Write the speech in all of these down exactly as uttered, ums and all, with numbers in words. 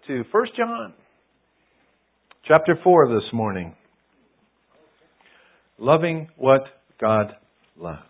to First John, chapter four this morning. Loving what God loves.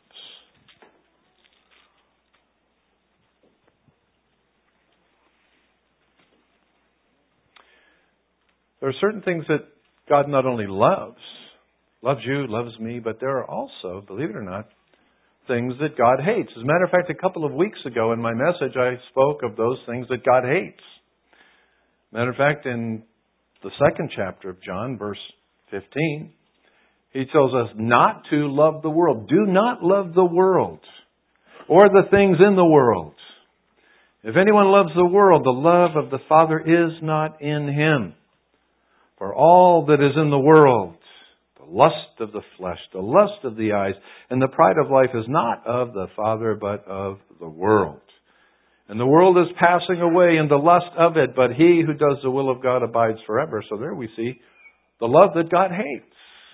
There are certain things that God not only loves, loves you, loves me, but there are also, believe it or not, things that God hates. As a matter of fact, a couple of weeks ago in my message, I spoke of those things that God hates. Matter of fact, in the second chapter of John, verse fifteen, he tells us not to love the world. Do not love the world or the things in the world. If anyone loves the world, the love of the Father is not in him. For all that is in the world, the lust of the flesh, the lust of the eyes, and the pride of life is not of the Father, but of the world. And the world is passing away in the lust of it, but he who does the will of God abides forever. So there we see the love that God hates.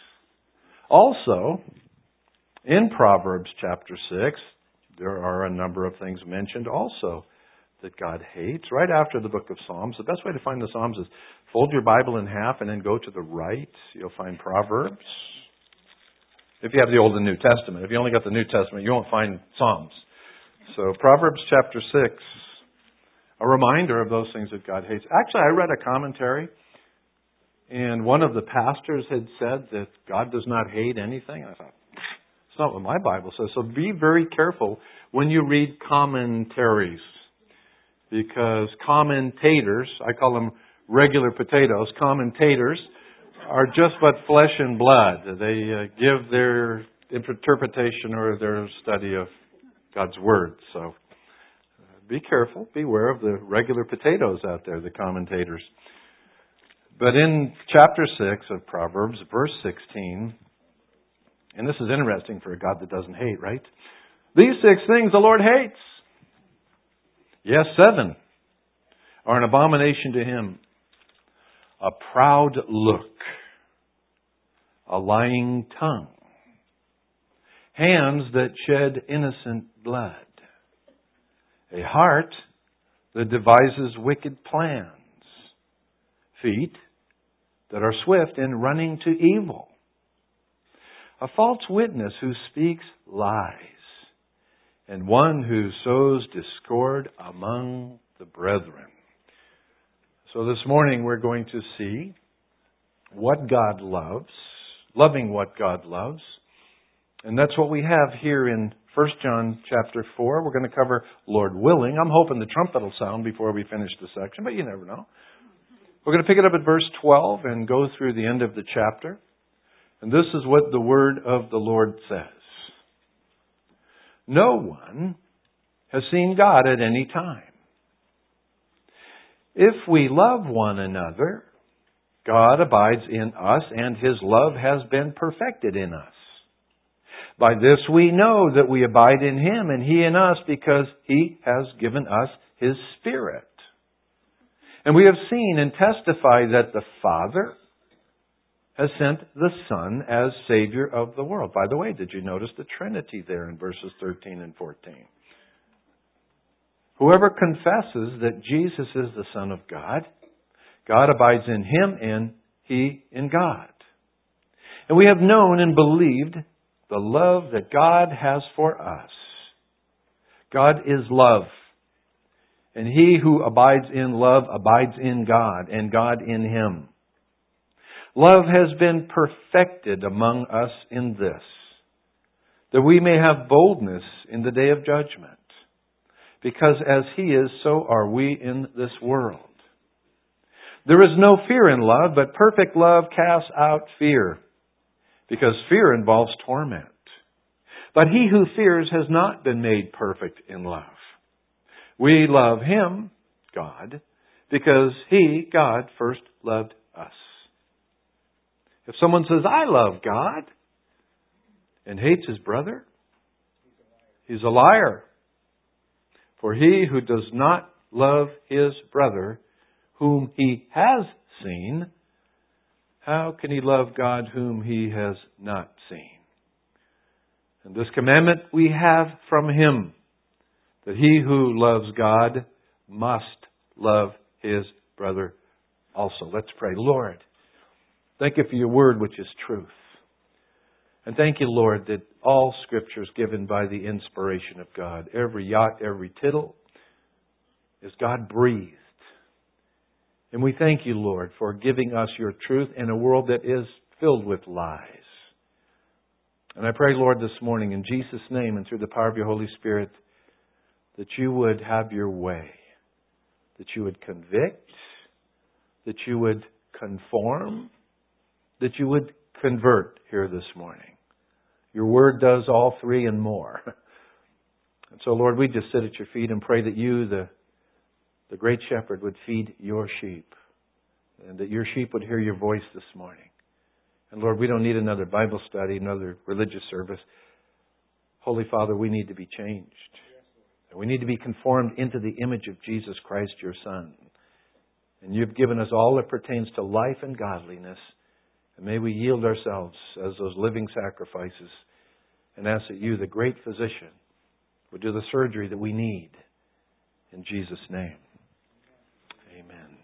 Also, in Proverbs chapter six, there are a number of things mentioned also that God hates. Right after the book of Psalms, the best way to find the Psalms is fold your Bible in half and then go to the right. You'll find Proverbs. If you have the Old and New Testament. If you only got the New Testament, you won't find Psalms. So Proverbs chapter six, a reminder of those things that God hates. Actually, I read a commentary, and one of the pastors had said that God does not hate anything. I thought, it's not what my Bible says. So be very careful when you read commentaries, because commentators, I call them regular potatoes, commentators are just but flesh and blood. They uh, give their interpretation or their study of God's Word. So uh, be careful, beware of the regular potatoes out there, the commentators. But in chapter six of Proverbs, verse sixteen, and this is interesting for a God that doesn't hate, right? These six things the Lord hates. Yes, seven are an abomination to Him. A proud look, a lying tongue, hands that shed innocent blood, a heart that devises wicked plans, feet that are swift in running to evil, a false witness who speaks lies, and one who sows discord among the brethren. So this morning we're going to see what God loves, loving what God loves. And that's what we have here in First John chapter four. We're going to cover Lord willing. I'm hoping the trumpet will sound before we finish the section, but you never know. We're going to pick it up at verse twelve and go through the end of the chapter. And this is what the word of the Lord says. No one has seen God at any time. If we love one another, God abides in us, and His love has been perfected in us. By this we know that we abide in Him and He in us, because He has given us His Spirit. And we have seen and testify that the Father has sent the Son as Savior of the world. By the way, did you notice the Trinity there in verses thirteen and fourteen? Whoever confesses that Jesus is the Son of God, God abides in Him and He in God. And we have known and believed the love that God has for us. God is love. And he who abides in love abides in God, and God in him. Love has been perfected among us in this, that we may have boldness in the day of judgment. Because as He is, so are we in this world. There is no fear in love, but perfect love casts out fear, because fear involves torment. But he who fears has not been made perfect in love. We love Him, God, because He, God, first loved us. If someone says, I love God, and hates his brother, he's a liar. For he who does not love his brother, whom he has seen, how can he love God whom he has not seen? And this commandment we have from Him, that he who loves God must love his brother also. Let's pray. Lord, thank you for your word, which is truth. And thank you, Lord, that all Scripture is given by the inspiration of God. Every jot, every tittle is God-breathed. And we thank you, Lord, for giving us your truth in a world that is filled with lies. And I pray, Lord, this morning in Jesus' name and through the power of your Holy Spirit, that you would have your way, that you would convict, that you would conform, that you would convert here this morning. Your word does all three and more. And so, Lord, we just sit at your feet and pray that you, the, the great shepherd, would feed your sheep, and that your sheep would hear your voice this morning. And Lord, we don't need another Bible study, another religious service. Holy Father, we need to be changed. We need to be conformed into the image of Jesus Christ, your Son. And you've given us all that pertains to life and godliness. And may we yield ourselves as those living sacrifices and ask that you, the great physician, would do the surgery that we need. In Jesus' name. Amen.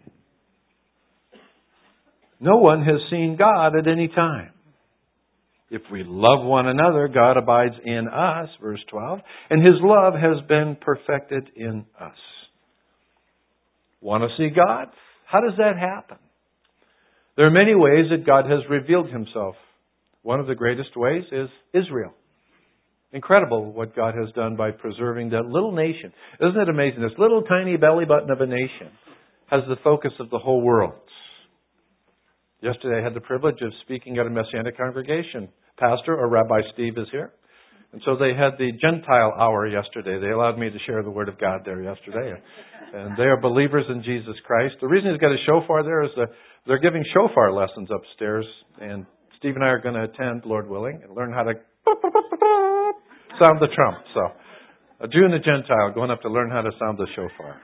No one has seen God at any time. If we love one another, God abides in us, verse twelve, and His love has been perfected in us. Want to see God? How does that happen? There are many ways that God has revealed Himself. One of the greatest ways is Israel. Incredible what God has done by preserving that little nation. Isn't it amazing? This little tiny belly button of a nation has the focus of the whole world. Yesterday I had the privilege of speaking at a Messianic congregation. Pastor, or Rabbi Steve, is here. And so they had the Gentile hour yesterday. They allowed me to share the Word of God there yesterday. And they are believers in Jesus Christ. The reason he's got a shofar there is that they're giving shofar lessons upstairs. And Steve and I are going to attend, Lord willing, and learn how to sound the trump. So, a Jew and a Gentile going up to learn how to sound the shofar.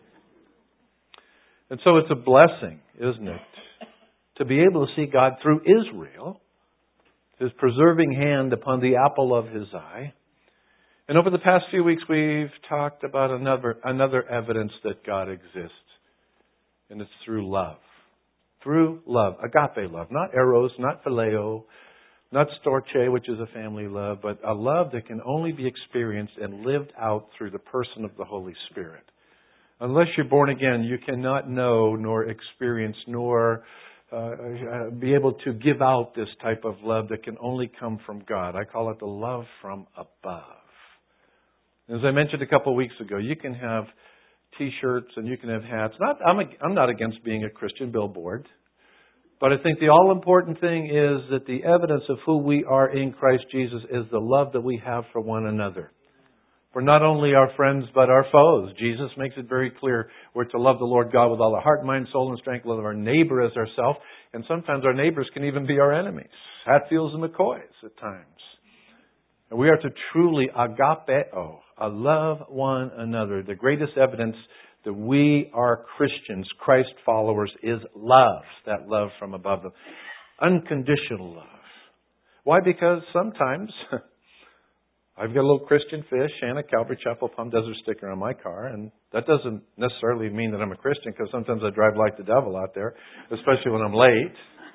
And so it's a blessing, isn't it, to be able to see God through Israel, His preserving hand upon the apple of His eye. And over the past few weeks, we've talked about another another evidence that God exists. And it's through love. Through love. Agape love. Not eros, not phileo, not storge, which is a family love, but a love that can only be experienced and lived out through the person of the Holy Spirit. Unless you're born again, you cannot know, nor experience, nor Uh, be able to give out this type of love that can only come from God. I call it the love from above. As I mentioned a couple of weeks ago, you can have T-shirts and you can have hats. Not, I'm, a, I'm not against being a Christian billboard, but I think the all-important thing is that the evidence of who we are in Christ Jesus is the love that we have for one another. For not only our friends, but our foes. Jesus makes it very clear we're to love the Lord God with all our heart, mind, soul, and strength, love our neighbor as ourselves. And sometimes our neighbors can even be our enemies. Hatfields and McCoys at times. And we are to truly agapeo, a love one another. The greatest evidence that we are Christians, Christ followers, is love. That love from above. Unconditional love. Why? Because sometimes I've got a little Christian fish and a Calvary Chapel Palm Desert sticker on my car, and that doesn't necessarily mean that I'm a Christian, because sometimes I drive like the devil out there, especially when I'm late.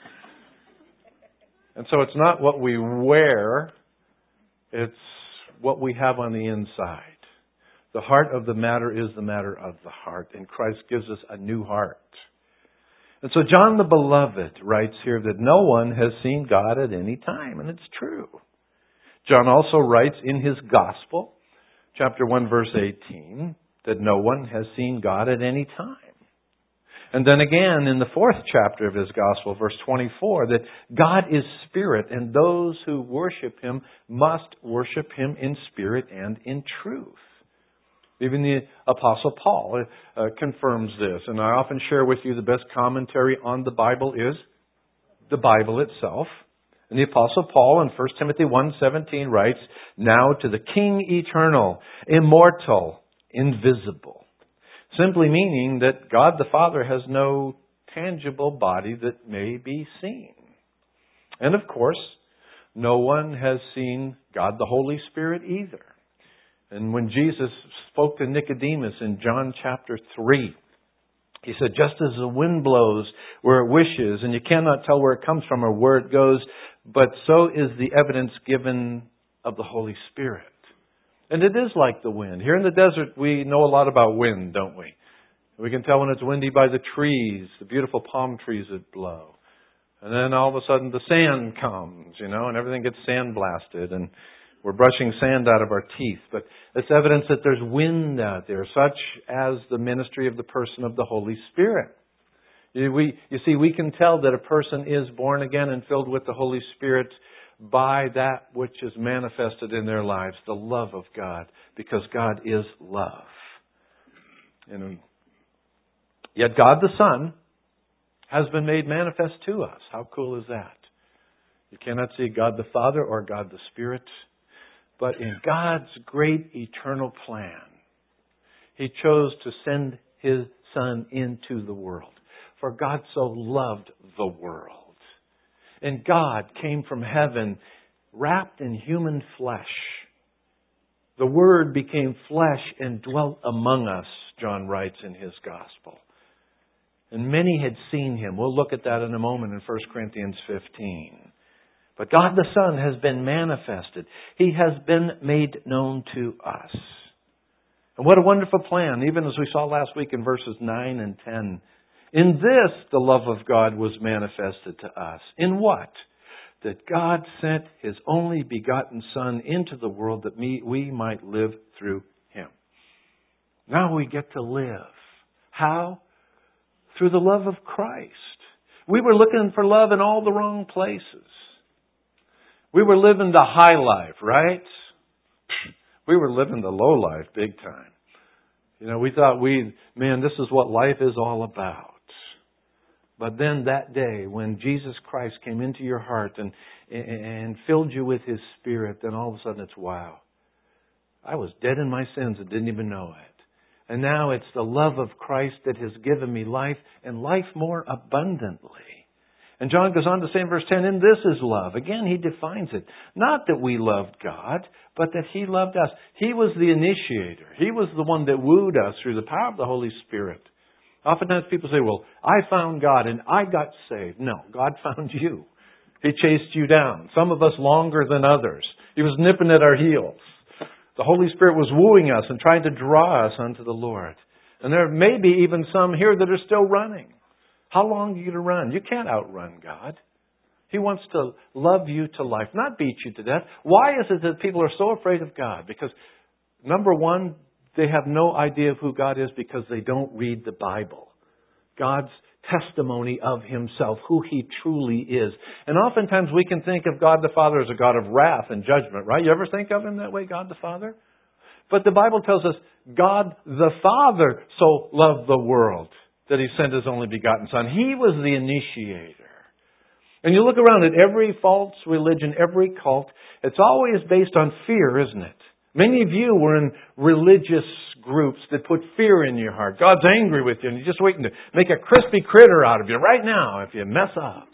And so it's not what we wear, it's what we have on the inside. The heart of the matter is the matter of the heart, and Christ gives us a new heart. And so John the Beloved writes here that no one has seen God at any time, and it's true. John also writes in his Gospel, chapter one, verse eighteen, that no one has seen God at any time. And then again in the fourth chapter of his Gospel, verse twenty-four, that God is Spirit, and those who worship Him must worship Him in spirit and in truth. Even the Apostle Paul uh, confirms this. And I often share with you the best commentary on the Bible is the Bible itself. And the Apostle Paul in First Timothy one seventeen writes, "Now to the King eternal, immortal, invisible." Simply meaning that God the Father has no tangible body that may be seen. And of course, no one has seen God the Holy Spirit either. And when Jesus spoke to Nicodemus in John chapter three, He said, just as the wind blows where it wishes, and you cannot tell where it comes from or where it goes, but so is the evidence given of the Holy Spirit. And it is like the wind. Here in the desert, we know a lot about wind, don't we? We can tell when it's windy by the trees, the beautiful palm trees that blow. And then all of a sudden the sand comes, you know, and everything gets sandblasted, and we're brushing sand out of our teeth. But it's evidence that there's wind out there, such as the ministry of the person of the Holy Spirit. We, you see, we can tell that a person is born again and filled with the Holy Spirit by that which is manifested in their lives, the love of God, because God is love. And yet God the Son has been made manifest to us. How cool is that? You cannot see God the Father or God the Spirit, but in God's great eternal plan, He chose to send His Son into the world. For God so loved the world. And God came from heaven wrapped in human flesh. The Word became flesh and dwelt among us, John writes in his Gospel. And many had seen Him. We'll look at that in a moment in First Corinthians fifteen. But God the Son has been manifested. He has been made known to us. And what a wonderful plan, even as we saw last week in verses nine and ten. In this, the love of God was manifested to us. In what? That God sent His only begotten Son into the world that we might live through Him. Now we get to live. How? Through the love of Christ. We were looking for love in all the wrong places. We were living the high life, right? We were living the low life big time. You know, we thought we, man, this is what life is all about. But then that day when Jesus Christ came into your heart and, and filled you with His Spirit, then all of a sudden it's, wow. I was dead in my sins and didn't even know it. And now it's the love of Christ that has given me life, and life more abundantly. And John goes on to say in verse ten, and this is love. Again, he defines it. Not that we loved God, but that He loved us. He was the initiator. He was the one that wooed us through the power of the Holy Spirit. Oftentimes people say, well, I found God and I got saved. No, God found you. He chased you down. Some of us longer than others. He was nipping at our heels. The Holy Spirit was wooing us and trying to draw us unto the Lord. And there may be even some here that are still running. How long are you going to run? You can't outrun God. He wants to love you to life, not beat you to death. Why is it that people are so afraid of God? Because, number one, they have no idea of who God is because they don't read the Bible. God's testimony of Himself, who He truly is. And oftentimes we can think of God the Father as a God of wrath and judgment, right? You ever think of Him that way, God the Father? But the Bible tells us God the Father so loved the world that He sent His only begotten Son. He was the initiator. And you look around at every false religion, every cult, it's always based on fear, isn't it? Many of you were in religious groups that put fear in your heart. God's angry with you and He's just waiting to make a crispy critter out of you right now if you mess up.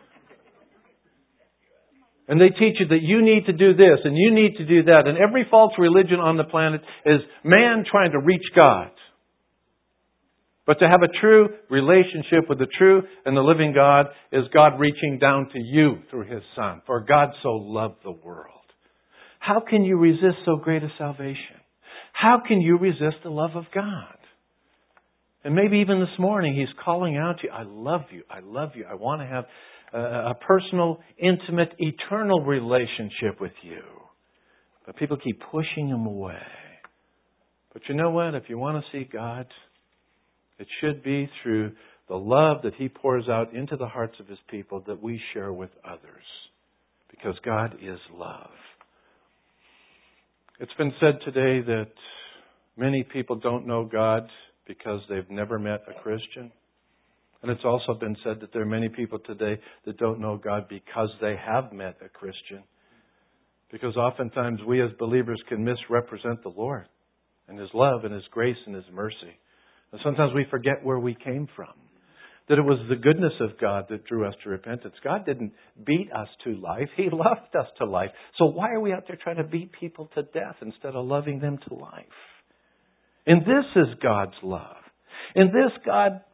And they teach you that you need to do this and you need to do that. And every false religion on the planet is man trying to reach God. But to have a true relationship with the true and the living God is God reaching down to you through His Son. For God so loved the world. How can you resist so great a salvation? How can you resist the love of God? And maybe even this morning He's calling out to you, I love you, I love you. I want to have a, a personal, intimate, eternal relationship with you. But people keep pushing Him away. But you know what? If you want to see God, it should be through the love that He pours out into the hearts of His people that we share with others. Because God is love. It's been said today that many people don't know God because they've never met a Christian. And it's also been said that there are many people today that don't know God because they have met a Christian. Because oftentimes we as believers can misrepresent the Lord and His love and His grace and His mercy. And sometimes we forget where we came from. That it was the goodness of God that drew us to repentance. God didn't beat us to life. He loved us to life. So why are we out there trying to beat people to death instead of loving them to life? And this is God's love. In this, God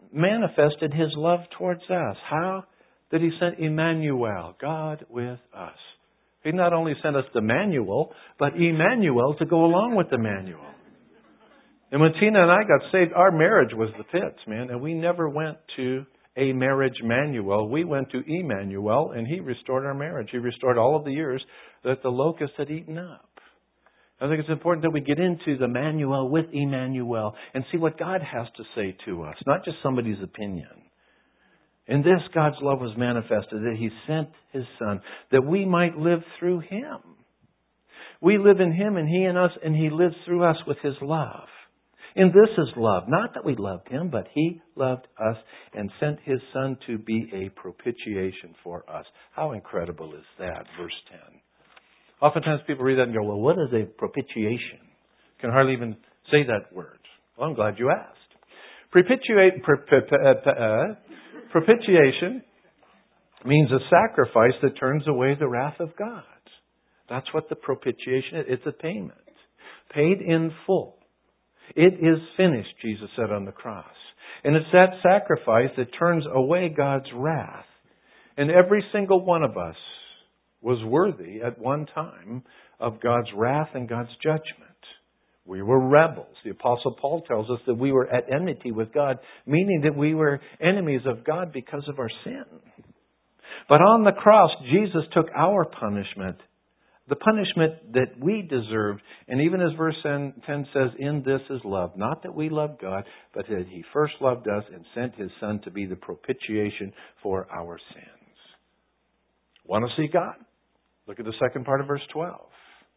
manifested His love towards us. How? That He sent Emmanuel, God with us. He not only sent us the manual, but Emmanuel to go along with the manual. And when Tina and I got saved, our marriage was the pits, man. And we never went to a marriage manual. We went to Emmanuel, and He restored our marriage. He restored all of the years that the locust had eaten up. I think it's important that we get into the manual with Emmanuel and see what God has to say to us, not just somebody's opinion. In this, God's love was manifested, that He sent His Son, that we might live through Him. We live in Him and He in us, and He lives through us with His love. And this is love. Not that we loved Him, but He loved us and sent His Son to be a propitiation for us. How incredible is that? Verse ten. Oftentimes people read that and go, well, what is a propitiation? Can hardly even say that word. Well, I'm glad you asked. Propitiate, uh, propitiation means a sacrifice that turns away the wrath of God. That's what the propitiation is. It's a payment. Paid in full. It is finished, Jesus said on the cross. And it's that sacrifice that turns away God's wrath. And every single one of us was worthy at one time of God's wrath and God's judgment. We were rebels. The Apostle Paul tells us that we were at enmity with God, meaning that we were enemies of God because of our sin. But on the cross, Jesus took our punishment, the punishment that we deserved. And even as verse ten says, in this is love. Not that we loved God, but that He first loved us and sent His Son to be the propitiation for our sins. Want to see God? Look at the second part of verse twelve.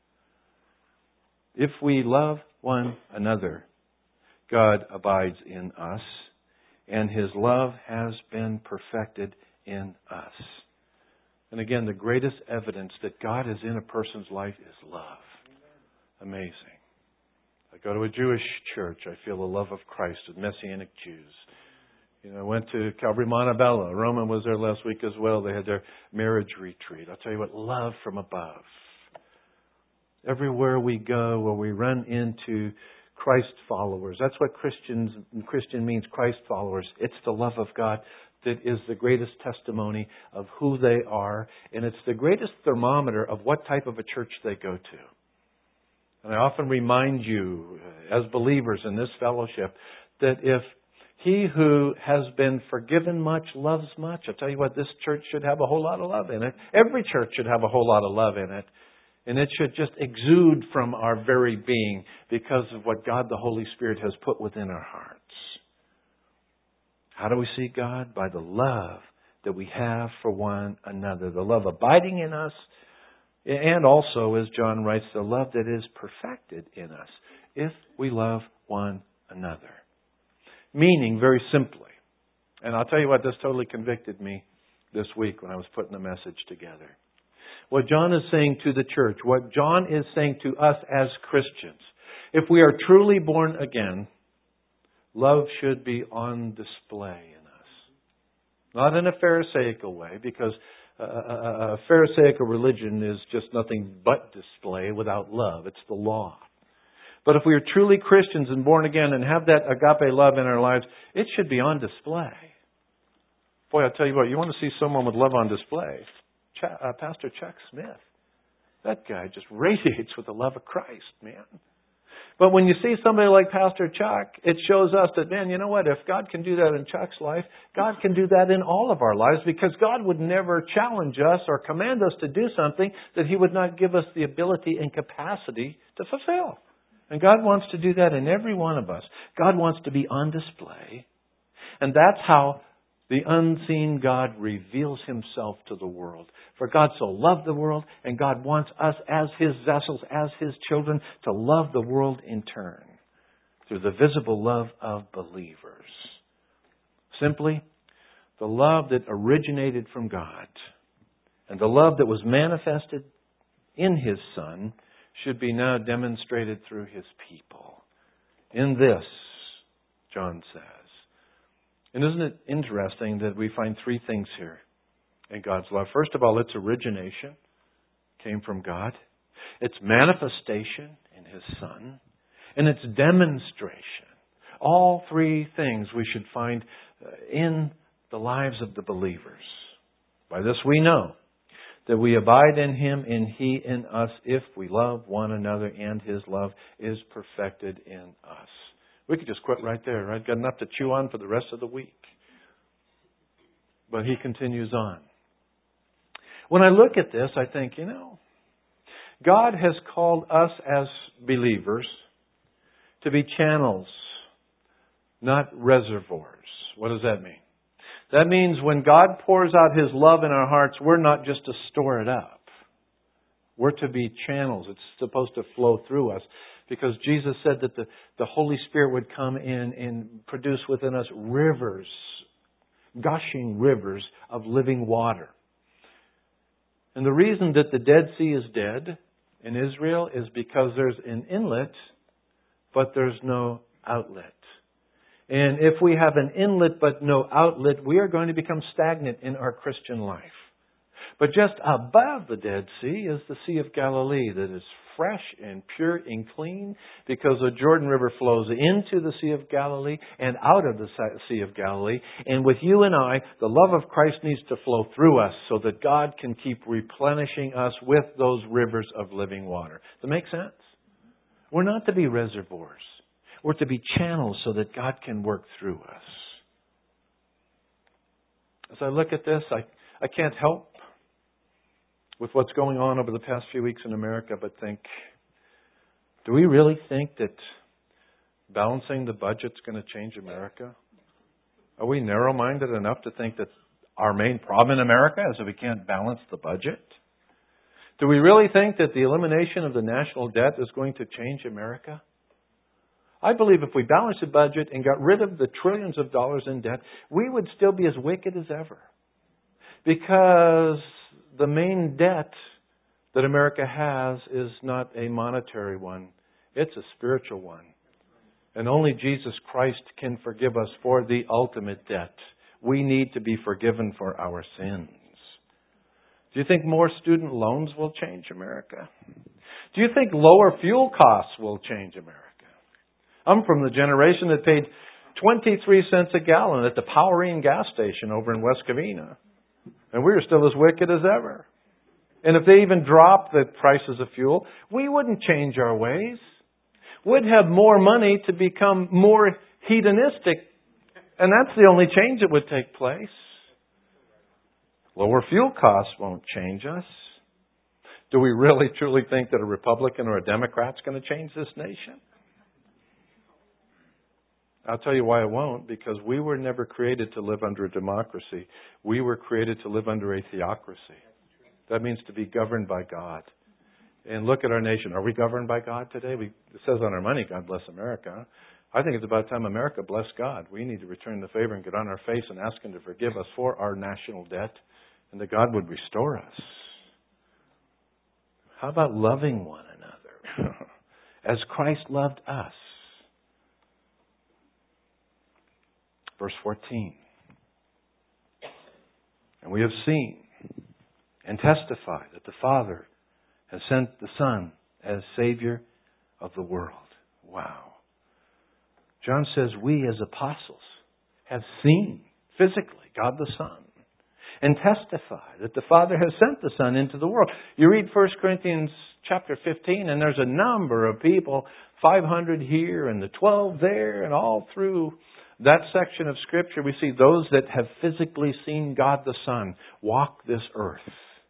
If we love one another, God abides in us, and His love has been perfected in us. And again, the greatest evidence that God is in a person's life is love. Amazing. I go to a Jewish church. I feel the love of Christ with Messianic Jews. You know, I went to Calvary Montebello. Roman was there last week as well. They had their marriage retreat. I'll tell you what, love from above. Everywhere we go, where we run into Christ followers. That's what Christians Christian means, Christ followers. It's the love of God that is the greatest testimony of who they are. And it's the greatest thermometer of what type of a church they go to. And I often remind you, as believers in this fellowship, that if he who has been forgiven much loves much. I'll tell you what, this church should have a whole lot of love in it. Every church should have a whole lot of love in it. And it should just exude from our very being because of what God the Holy Spirit has put within our hearts. How do we see God? By the love that we have for one another. The love abiding in us. And also, as John writes, the love that is perfected in us if we love one another. Meaning, very simply, and I'll tell you what, this totally convicted me this week when I was putting the message together. What John is saying to the church, what John is saying to us as Christians, if we are truly born again, love should be on display in us. Not in a Pharisaical way, because a, a, a Pharisaical religion is just nothing but display without love. It's the law. But if we are truly Christians and born again and have that agape love in our lives, it should be on display. Boy, I'll tell you what, you want to see someone with love on display. Ch- uh, Pastor Chuck Smith. That guy just radiates with the love of Christ, man. But when you see somebody like Pastor Chuck, it shows us that, man, you know what? If God can do that in Chuck's life, God can do that in all of our lives, because God would never challenge us or command us to do something that He would not give us the ability and capacity to fulfill. And God wants to do that in every one of us. God wants to be on display. And that's how the unseen God reveals Himself to the world. For God so loved the world, and God wants us as His vessels, as His children, to love the world in turn through the visible love of believers. Simply, the love that originated from God and the love that was manifested in His Son should be now demonstrated through His people. In this, John says. And isn't it interesting that we find three things here in God's love? First of all, its origination came from God. Its manifestation in His Son. And its demonstration. All three things we should find in the lives of the believers. By this we know that we abide in Him and He in us if we love one another, and His love is perfected in us. We could just quit right there, right? Got enough to chew on for the rest of the week. But he continues on. When I look at this, I think, you know, God has called us as believers to be channels, not reservoirs. What does that mean? That means when God pours out His love in our hearts, we're not just to store it up. We're to be channels. It's supposed to flow through us. Because Jesus said that the, the Holy Spirit would come in and produce within us rivers, gushing rivers of living water. And the reason that the Dead Sea is dead in Israel is because there's an inlet, but there's no outlet. And if we have an inlet but no outlet, we are going to become stagnant in our Christian life. But just above the Dead Sea is the Sea of Galilee that is fresh and pure and clean, because the Jordan River flows into the Sea of Galilee and out of the Sea of Galilee. And with you and I, the love of Christ needs to flow through us so that God can keep replenishing us with those rivers of living water. Does that make sense? We're not to be reservoirs. We're to be channels so that God can work through us. As I look at this, I, I can't help with what's going on over the past few weeks in America, but think, do we really think that balancing the budget's going to change America? Are we narrow-minded enough to think that our main problem in America is that we can't balance the budget? Do we really think that the elimination of the national debt is going to change America? I believe if we balanced the budget and got rid of the trillions of dollars in debt, we would still be as wicked as ever. Because the main debt that America has is not a monetary one. It's a spiritual one. And only Jesus Christ can forgive us for the ultimate debt. We need to be forgiven for our sins. Do you think more student loans will change America? Do you think lower fuel costs will change America? I'm from the generation that paid twenty-three cents a gallon at the Powerine gas station over in West Covina. And we are still as wicked as ever. And if they even dropped the prices of fuel, we wouldn't change our ways. We'd have more money to become more hedonistic. And that's the only change that would take place. Lower fuel costs won't change us. Do we really truly think that a Republican or a Democrat's going to change this nation? I'll tell you why it won't. Because we were never created to live under a democracy. We were created to live under a theocracy. That means to be governed by God. And look at our nation. Are we governed by God today? We, it says on our money, God bless America. I think it's about time America bless God. We need to return the favor and get on our face and ask Him to forgive us for our national debt, and that God would restore us. How about loving one another as Christ loved us? Verse fourteen. And we have seen and testify that the Father has sent the Son as Savior of the world. Wow. John says we as apostles have seen physically God the Son and testify that the Father has sent the Son into the world. You read First Corinthians chapter fifteen and there's a number of people, five hundred here and the twelve there, and all through that section of Scripture we see those that have physically seen God the Son walk this earth.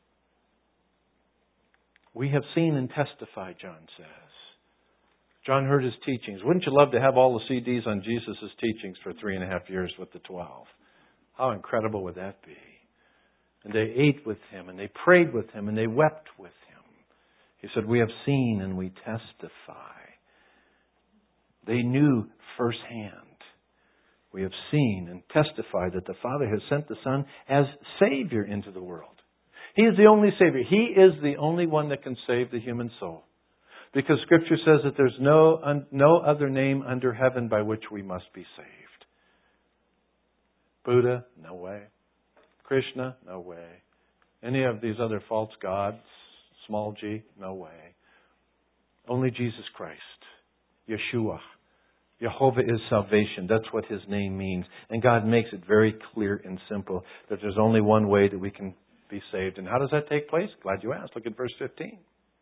We have seen and testified, John says. John heard His teachings. Wouldn't you love to have all the C Ds on Jesus' teachings for three and a half years with the twelve? How incredible would that be? And they ate with Him, and they prayed with Him, and they wept with Him. He said, we have seen and we testify. They knew firsthand. We have seen and testified that the Father has sent the Son as Savior into the world. He is the only Savior. He is the only one that can save the human soul. Because Scripture says that there's no, no other name under heaven by which we must be saved. Buddha? No way. Krishna? No way. Any of these other false gods? Small g? No way. Only Jesus Christ. Yeshua. Jehovah is salvation. That's what His name means. And God makes it very clear and simple that there's only one way that we can be saved. And how does that take place? Glad you asked. Look at verse fifteen.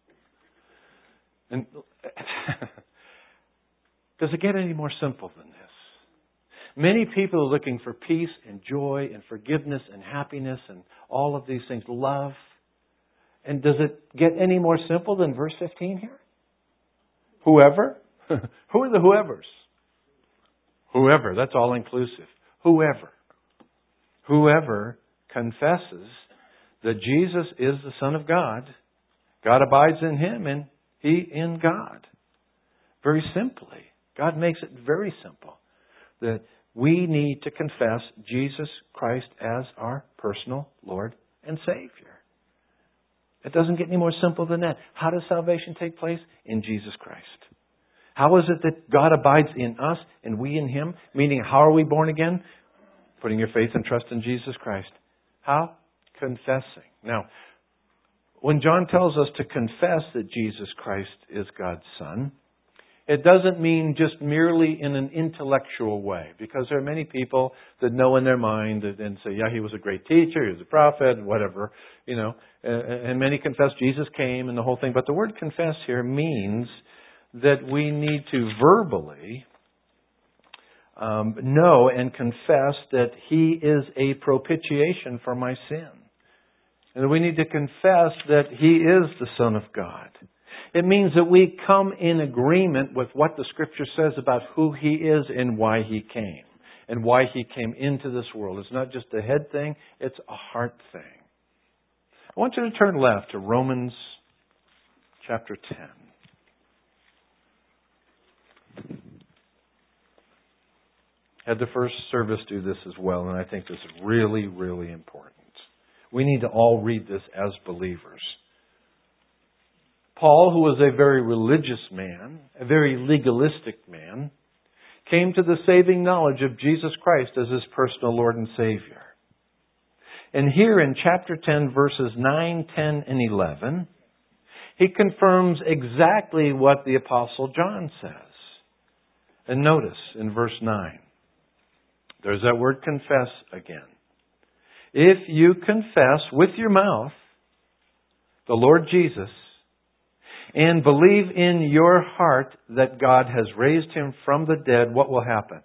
And does it get any more simple than this? Many people are looking for peace and joy and forgiveness and happiness and all of these things, love. And does it get any more simple than verse fifteen here? Whoever? Who are the whoever's? Whoever, that's all inclusive. Whoever. Whoever confesses that Jesus is the Son of God, God abides in Him and He in God. Very simply, God makes it very simple that we need to confess Jesus Christ as our personal Lord and Savior. It doesn't get any more simple than that. How does salvation take place? In Jesus Christ. How is it that God abides in us and we in Him? Meaning, how are we born again? Putting your faith and trust in Jesus Christ. How? Confessing. Now, when John tells us to confess that Jesus Christ is God's Son, it doesn't mean just merely in an intellectual way. Because there are many people that know in their mind and say, yeah, He was a great teacher, He was a prophet, whatever, you know. And many confess Jesus came and the whole thing. But the word confess here means that we need to verbally um, know and confess that He is a propitiation for my sin. And that we need to confess that He is the Son of God. It means that we come in agreement with what the Scripture says about who He is and why He came. And why He came into this world. It's not just a head thing, it's a heart thing. I want you to turn left to Romans chapter ten. Had the first service do this as well, and I think this is really, really important. We need to all read this as believers. Paul, who was a very religious man, a very legalistic man, came to the saving knowledge of Jesus Christ as his personal Lord and Savior. And here in chapter ten, verses nine, ten, and eleven, he confirms exactly what the Apostle John says. And notice in verse nine, there's that word confess again. If you confess with your mouth the Lord Jesus and believe in your heart that God has raised Him from the dead, what will happen?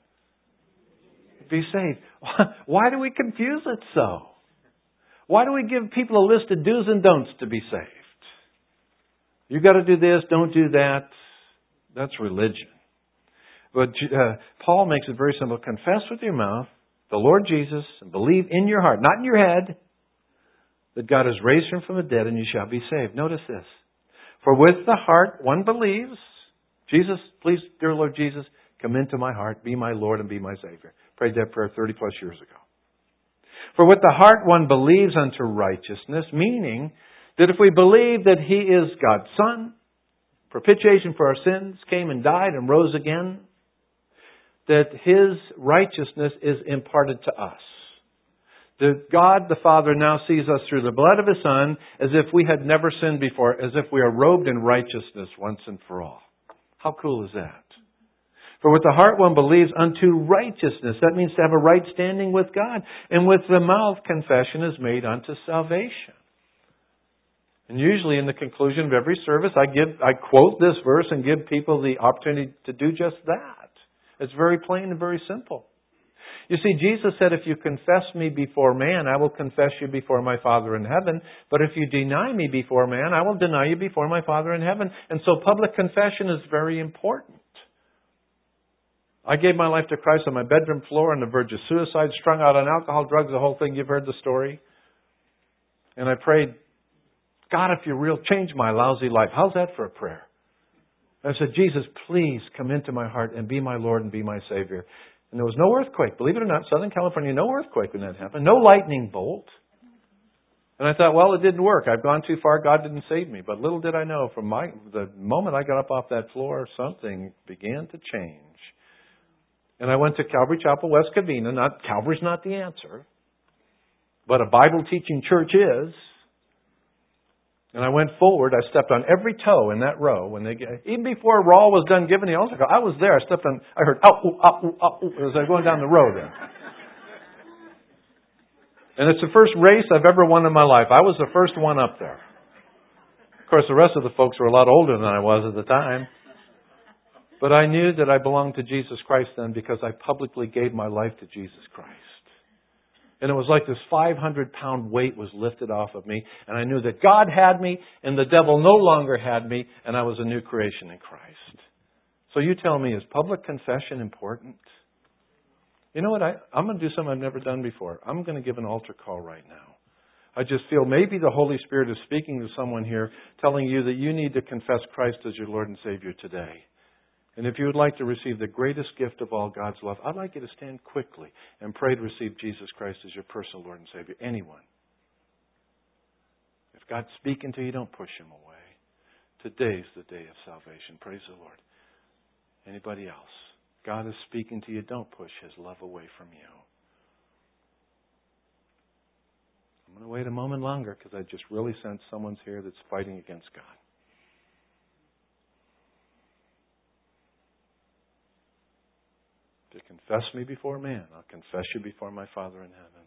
Be saved. Why do we confuse it so? Why do we give people a list of do's and don'ts to be saved? You've got to do this, don't do that. That's religion. But uh, Paul makes it very simple. Confess with your mouth the Lord Jesus and believe in your heart, not in your head, that God has raised Him from the dead and you shall be saved. Notice this. For with the heart one believes, Jesus, please, dear Lord Jesus, come into my heart, be my Lord and be my Savior. Prayed that prayer thirty plus years ago. For with the heart one believes unto righteousness, meaning that if we believe that He is God's Son, propitiation for our sins, came and died and rose again, that His righteousness is imparted to us. That God the Father now sees us through the blood of His Son as if we had never sinned before, as if we are robed in righteousness once and for all. How cool is that? For with the heart one believes unto righteousness. That means to have a right standing with God. And with the mouth confession is made unto salvation. And usually in the conclusion of every service, I give, I quote this verse and give people the opportunity to do just that. It's very plain and very simple. You see, Jesus said, if you confess me before man, I will confess you before my Father in heaven. But if you deny me before man, I will deny you before my Father in heaven. And so public confession is very important. I gave my life to Christ on my bedroom floor on the verge of suicide, strung out on alcohol, drugs, the whole thing. You've heard the story. And I prayed, God, if you're real, change my lousy life. How's that for a prayer? I said, Jesus, please come into my heart and be my Lord and be my Savior. And there was no earthquake. Believe it or not, Southern California, no earthquake when that happened. No lightning bolt. And I thought, well, it didn't work. I've gone too far. God didn't save me. But little did I know, from my the moment I got up off that floor, something began to change. And I went to Calvary Chapel, West Covina. Not, Calvary's not the answer. But a Bible-teaching church is. And I went forward. I stepped on every toe in that row. When they, even before Rawl was done giving the altar call, I was there. I stepped on, I heard, oh, oh, oh, oh, oh, as I was going down the row there. And it's the first race I've ever won in my life. I was the first one up there. Of course, the rest of the folks were a lot older than I was at the time. But I knew that I belonged to Jesus Christ then because I publicly gave my life to Jesus Christ. And it was like this five hundred pound weight was lifted off of me. And I knew that God had me and the devil no longer had me. And I was a new creation in Christ. So you tell me, is public confession important? You know what? I, I'm going to do something I've never done before. I'm going to give an altar call right now. I just feel maybe the Holy Spirit is speaking to someone here, telling you that you need to confess Christ as your Lord and Savior today. And if you would like to receive the greatest gift of all, God's love, I'd like you to stand quickly and pray to receive Jesus Christ as your personal Lord and Savior. Anyone. If God's speaking to you, don't push Him away. Today's the day of salvation. Praise the Lord. Anybody else? God is speaking to you. Don't push His love away from you. I'm going to wait a moment longer because I just really sense someone's here that's fighting against God. To confess me before man, I'll confess you before my Father in heaven.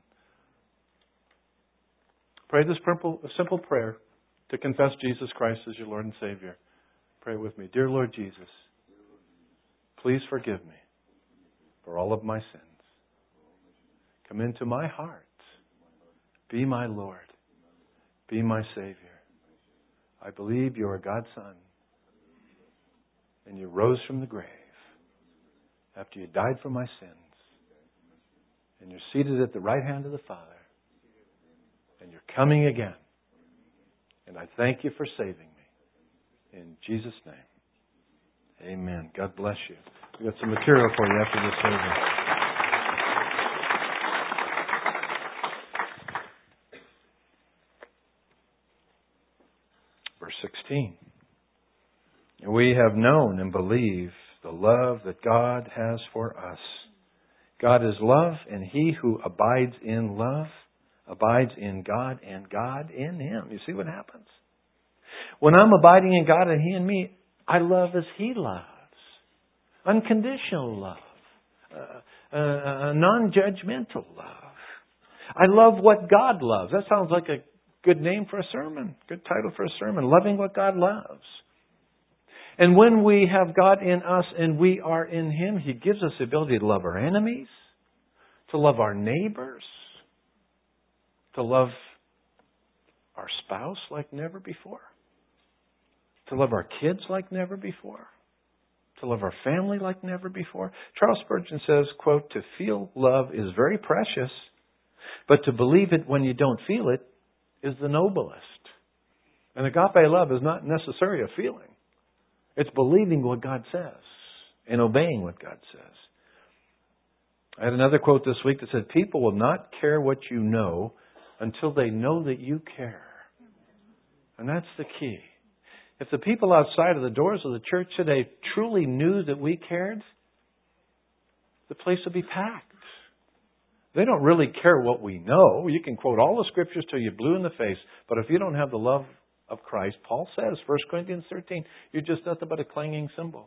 Pray this simple, simple prayer to confess Jesus Christ as your Lord and Savior. Pray with me. Dear Lord Jesus, please forgive me for all of my sins. Come into my heart. Be my Lord. Be my Savior. I believe you are God's Son. And you rose from the grave after you died for my sins. And you're seated at the right hand of the Father. And you're coming again. And I thank you for saving me. In Jesus' name. Amen. God bless you. We've got some material for you after this service. Verse sixteen. We have known and believed the love that God has for us. God is love, and he who abides in love abides in God, and God in him. You see what happens? When I'm abiding in God and he in me, I love as he loves. Unconditional love. Uh, uh, non-judgmental love. I love what God loves. That sounds like a good name for a sermon. Good title for a sermon. Loving what God loves. And when we have God in us and we are in Him, He gives us the ability to love our enemies, to love our neighbors, to love our spouse like never before, to love our kids like never before, to love our family like never before. Charles Spurgeon says, quote, to feel love is very precious, but to believe it when you don't feel it is the noblest. And agape love is not necessarily a feeling. It's believing what God says and obeying what God says. I had another quote this week that said, people will not care what you know until they know that you care. And that's the key. If the people outside of the doors of the church today truly knew that we cared, the place would be packed. They don't really care what we know. You can quote all the scriptures till you're blue in the face, but if you don't have the love of Christ, Paul says, First Corinthians thirteen, you're just nothing but a clanging cymbal.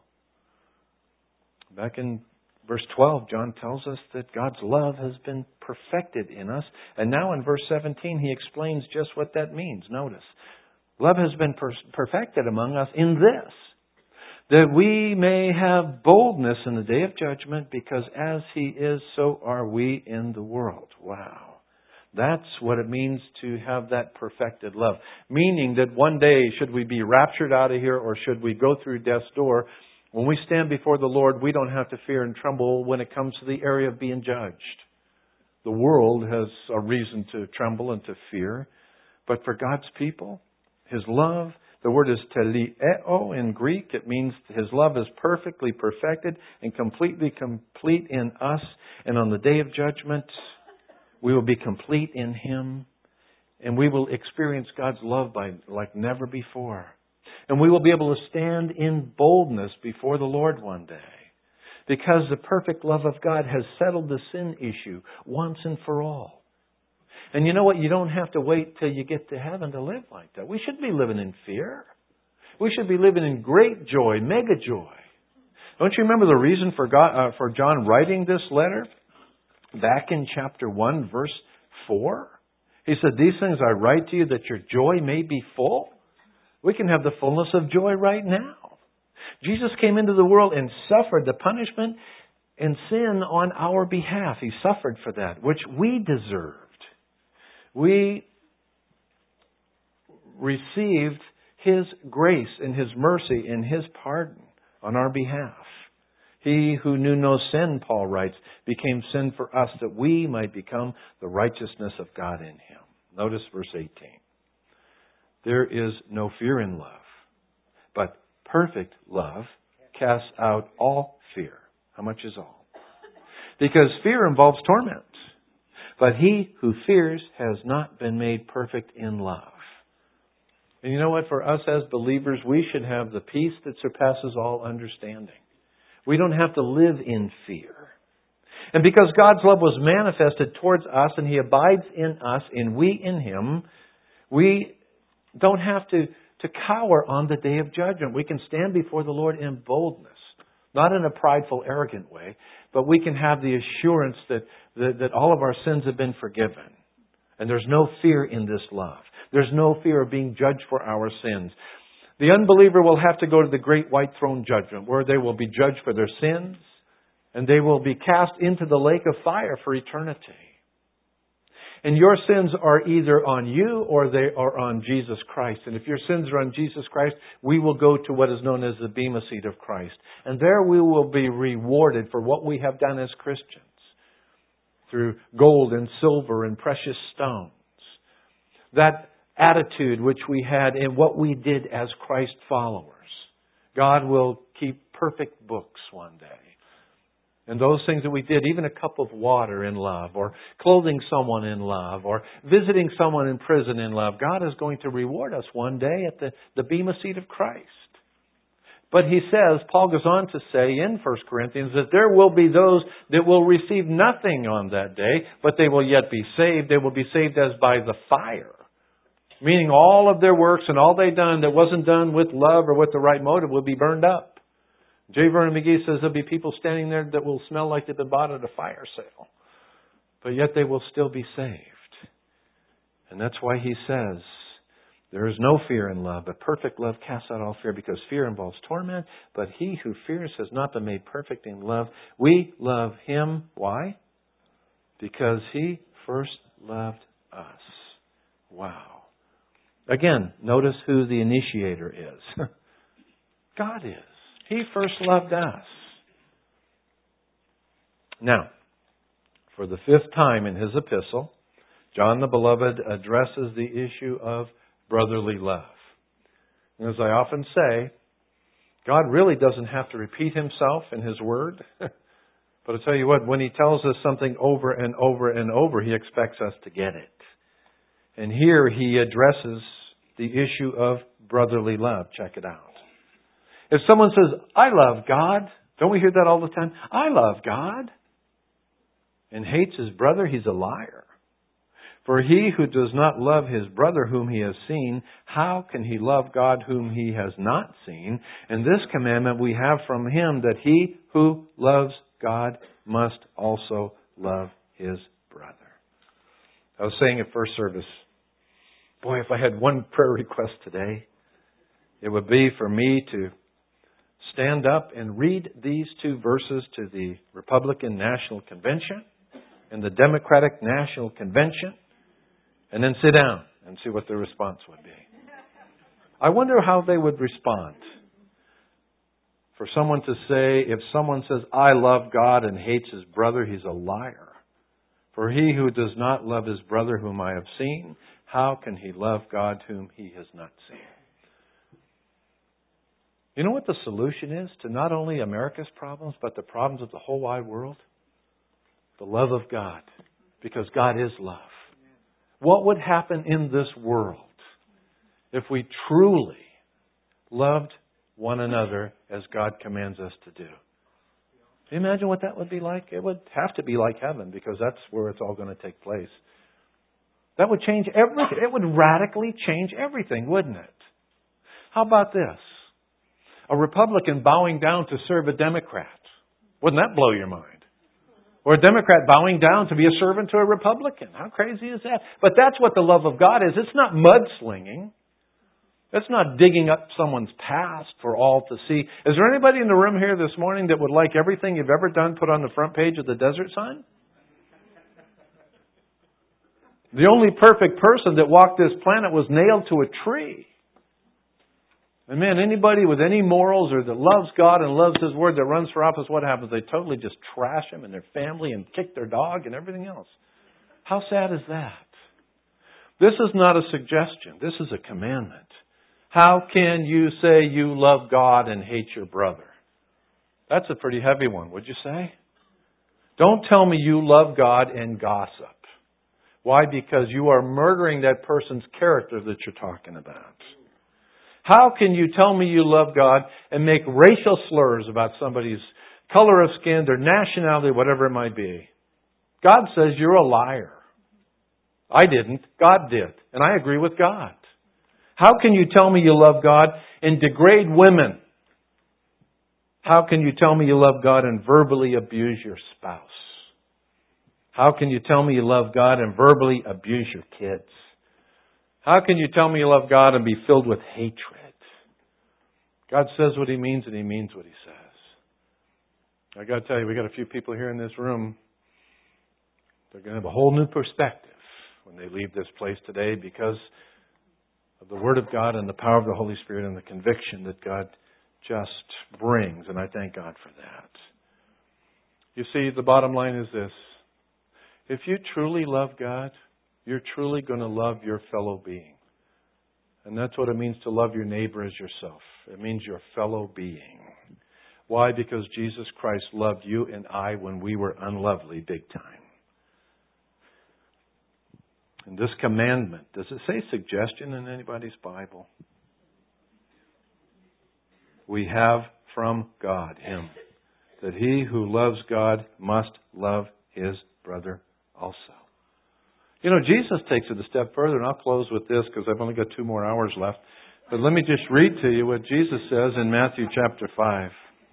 Back in verse twelve, John tells us that God's love has been perfected in us. And now in verse seventeen, he explains just what that means. Notice, love has been per- perfected among us in this, that we may have boldness in the day of judgment, because as He is, so are we in the world. Wow. That's what it means to have that perfected love. Meaning that one day, should we be raptured out of here or should we go through death's door, when we stand before the Lord, we don't have to fear and tremble when it comes to the area of being judged. The world has a reason to tremble and to fear. But for God's people, His love, the word is teleio in Greek. It means His love is perfectly perfected and completely complete in us. And on the day of judgment, we will be complete in Him, and we will experience God's love by like never before. And we will be able to stand in boldness before the Lord one day, because the perfect love of God has settled the sin issue once and for all. And you know what? You don't have to wait till you get to heaven to live like that. We shouldn't be living in fear. We should be living in great joy, mega joy. Don't you remember the reason for God, uh, for John writing this letter? Back in chapter one, verse four. He said, these things I write to you that your joy may be full. We can have the fullness of joy right now. Jesus came into the world and suffered the punishment and sin on our behalf. He suffered for that, which we deserved. We received His grace and His mercy and His pardon on our behalf. He who knew no sin, Paul writes, became sin for us that we might become the righteousness of God in Him. Notice verse eighteen. There is no fear in love, but perfect love casts out all fear. How much is all? Because fear involves torment. But he who fears has not been made perfect in love. And you know what? For us as believers, we should have the peace that surpasses all understanding. We don't have to live in fear. And because God's love was manifested towards us and He abides in us and we in Him, we don't have to, to cower on the day of judgment. We can stand before the Lord in boldness. Not in a prideful, arrogant way, but we can have the assurance that, that, that all of our sins have been forgiven. And there's no fear in this love. There's no fear of being judged for our sins. The unbeliever will have to go to the great white throne judgment, where they will be judged for their sins, and they will be cast into the lake of fire for eternity. And your sins are either on you or they are on Jesus Christ. And if your sins are on Jesus Christ, we will go to what is known as the Bema seat of Christ. And there we will be rewarded for what we have done as Christians. Through gold and silver and precious stones. That attitude which we had in what we did as Christ followers. God will keep perfect books one day. And those things that we did, even a cup of water in love, or clothing someone in love, or visiting someone in prison in love, God is going to reward us one day at the, the Bema seat of Christ. But he says, Paul goes on to say in First Corinthians, that there will be those that will receive nothing on that day, but they will yet be saved. They will be saved as by the fire. Meaning all of their works and all they've done that wasn't done with love or with the right motive will be burned up. J. Vernon McGee says there'll be people standing there that will smell like they've been bought at a fire sale. But yet they will still be saved. And that's why he says, there is no fear in love, but perfect love casts out all fear, because fear involves torment. But he who fears has not been made perfect in love. We love Him. Why? Because He first loved us. Wow. Again, notice who the initiator is. God is. He first loved us. Now, for the fifth time in his epistle, John the Beloved addresses the issue of brotherly love. And as I often say, God really doesn't have to repeat Himself in His Word. But I'll tell you what, when He tells us something over and over and over, He expects us to get it. And here He addresses the issue of brotherly love. Check it out. If someone says, I love God, don't we hear that all the time? I love God. And hates his brother, he's a liar. For he who does not love his brother whom he has seen, how can he love God whom he has not seen? And this commandment we have from Him, that he who loves God must also love his brother. I was saying at first service, boy, if I had one prayer request today, it would be for me to stand up and read these two verses to the Republican National Convention and the Democratic National Convention, and then sit down and see what their response would be. I wonder how they would respond. For someone to say, if someone says, I love God and hates his brother, he's a liar. For he who does not love his brother whom I have seen, how can he love God whom he has not seen? You know what the solution is to not only America's problems, but the problems of the whole wide world? The love of God. Because God is love. What would happen in this world if we truly loved one another as God commands us to do? Can you imagine what that would be like? It would have to be like heaven, because that's where it's all going to take place. That would change everything. It would radically change everything, wouldn't it? How about this? A Republican bowing down to serve a Democrat. Wouldn't that blow your mind? Or a Democrat bowing down to be a servant to a Republican. How crazy is that? But that's what the love of God is. It's not mudslinging. It's not digging up someone's past for all to see. Is there anybody in the room here this morning that would like everything you've ever done put on the front page of the Desert Sun? The only perfect person that walked this planet was nailed to a tree. And man, anybody with any morals or that loves God and loves His Word that runs for office, what happens? They totally just trash Him and their family and kick their dog and everything else. How sad is that? This is not a suggestion. This is a commandment. How can you say you love God and hate your brother? That's a pretty heavy one, would you say? Don't tell me you love God and gossip. Why? Because you are murdering that person's character that you're talking about. How can you tell me you love God and make racial slurs about somebody's color of skin, their nationality, whatever it might be? God says you're a liar. I didn't. God did. And I agree with God. How can you tell me you love God and degrade women? How can you tell me you love God and verbally abuse your spouse? How can you tell me you love God and verbally abuse your kids? How can you tell me you love God and be filled with hatred? God says what He means and He means what He says. I got to tell you, we got a few people here in this room. They're going to have a whole new perspective when they leave this place today because of the Word of God and the power of the Holy Spirit and the conviction that God just brings. And I thank God for that. You see, the bottom line is this. If you truly love God, you're truly going to love your fellow being. And that's what it means to love your neighbor as yourself. It means your fellow being. Why? Because Jesus Christ loved you and I when we were unlovely big time. And this commandment, does it say suggestion in anybody's Bible? We have from God, Him, that he who loves God must love his brother also. You know, Jesus takes it a step further, and I'll close with this because I've only got two more hours left. But let me just read to you what Jesus says in Matthew chapter five.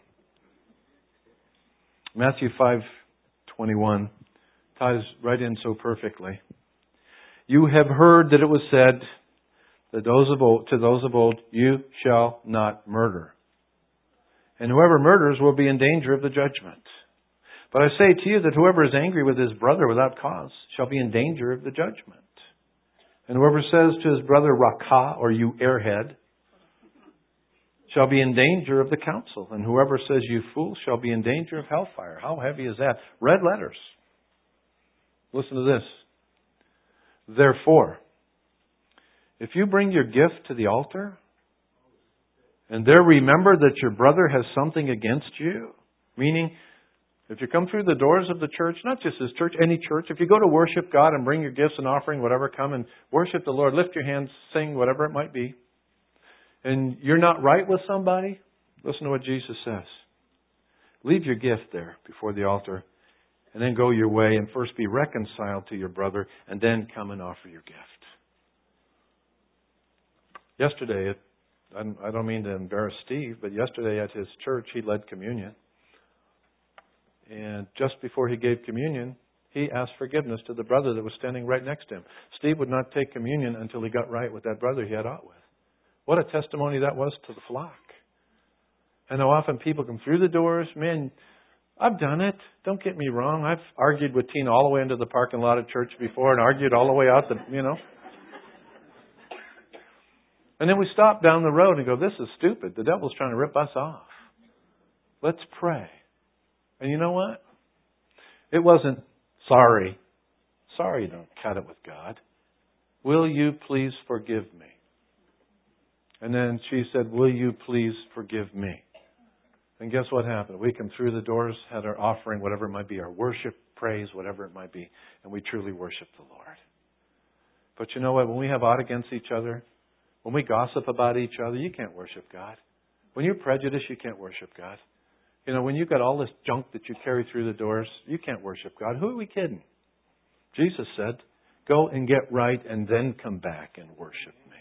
Matthew five twenty-one ties right in so perfectly. You have heard that it was said that those of old, to those of old, you shall not murder. And whoever murders will be in danger of the judgment. But I say to you that whoever is angry with his brother without cause shall be in danger of the judgment. And whoever says to his brother, Rakah, or you airhead, shall be in danger of the council. And whoever says, you fool, shall be in danger of hellfire. How heavy is that? Red letters. Listen to this. Therefore, if you bring your gift to the altar, and there remember that your brother has something against you, meaning, if you come through the doors of the church, not just this church, any church, if you go to worship God and bring your gifts and offering, whatever, come and worship the Lord, lift your hands, sing, whatever it might be, and you're not right with somebody, listen to what Jesus says. Leave your gift there before the altar, and then go your way and first be reconciled to your brother, and then come and offer your gift. Yesterday, it, I don't mean to embarrass Steve, but yesterday at his church, he led communion. And just before he gave communion, he asked forgiveness to the brother that was standing right next to him. Steve would not take communion until he got right with that brother he had out with. What a testimony that was to the flock. And how often people come through the doors. Man, I've done it. Don't get me wrong. I've argued with Tina all the way into the parking lot of church before and argued all the way out the, you know. And then we stop down the road and go, this is stupid. The devil's trying to rip us off. Let's pray. And you know what? It wasn't, sorry. Sorry you don't cut it with God. Will you please forgive me? And then she said, will you please forgive me? And guess what happened? We come through the doors, had our offering, whatever it might be, our worship, praise, whatever it might be, and we truly worship the Lord. But you know what? When we have ought against each other, when we gossip about each other, you can't worship God. When you're prejudiced, you can't worship God. You know, when you've got all this junk that you carry through the doors, you can't worship God. Who are we kidding? Jesus said, Go and get right and then come back and worship me.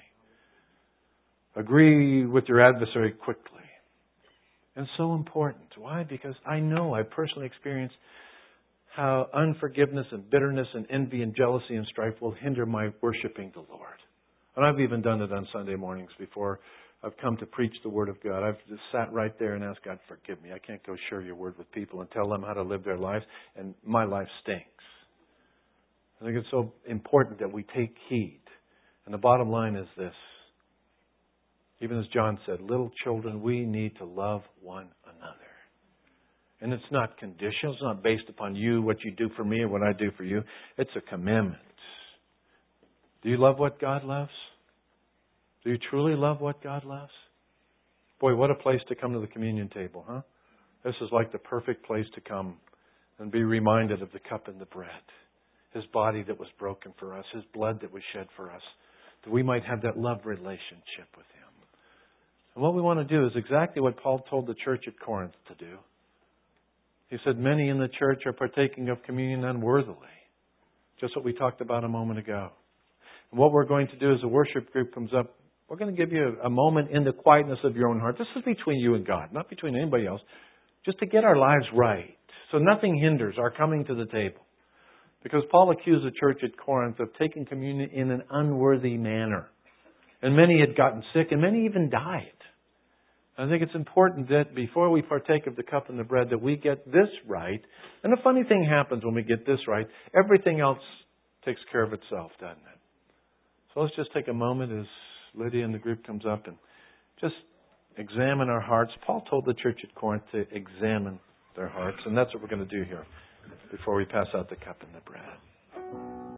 Agree with your adversary quickly. And so important. Why? Because I know, I personally experienced how unforgiveness and bitterness and envy and jealousy and strife will hinder my worshiping the Lord. And I've even done it on Sunday mornings before I've come to preach the Word of God. I've just sat right there and asked God, forgive me. I can't go share your Word with people and tell them how to live their lives, and my life stinks. I think it's so important that we take heed. And the bottom line is this. Even as John said, little children, we need to love one another. And it's not conditional. It's not based upon you, what you do for me, or what I do for you. It's a commandment. Do you love what God loves? Do you truly love what God loves? Boy, what a place to come to the communion table, huh? This is like the perfect place to come and be reminded of the cup and the bread. His body that was broken for us. His blood that was shed for us. That we might have that love relationship with Him. And what we want to do is exactly what Paul told the church at Corinth to do. He said, many in the church are partaking of communion unworthily. Just what we talked about a moment ago. And what we're going to do as the worship group comes up, we're going to give you a moment in the quietness of your own heart. This is between you and God, not between anybody else. Just to get our lives right. So nothing hinders our coming to the table. Because Paul accused the church at Corinth of taking communion in an unworthy manner. And many had gotten sick and many even died. I think it's important that before we partake of the cup and the bread that we get this right. And a funny thing happens when we get this right. Everything else takes care of itself, doesn't it? So let's just take a moment as Lydia and the group comes up and just examine our hearts. Paul told the church at Corinth to examine their hearts. And that's what we're going to do here before we pass out the cup and the bread.